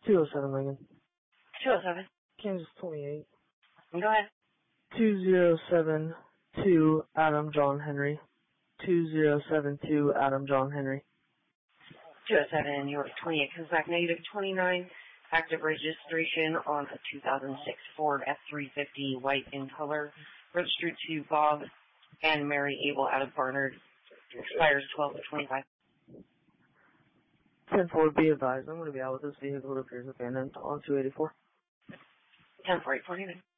207, Megan. 207. Kansas 28. Go ahead. 2072 Adam John Henry. 2072 Adam John Henry. 207, York 28 comes back negative 29. Active registration on a 2006 Ford F-350 white in color. Registered to Bob and Mary Abel out of Barnard. Expires 12/25. 10-4, be advised, I'm going to be out with this vehicle that appears abandoned on 284. 10-4, 849.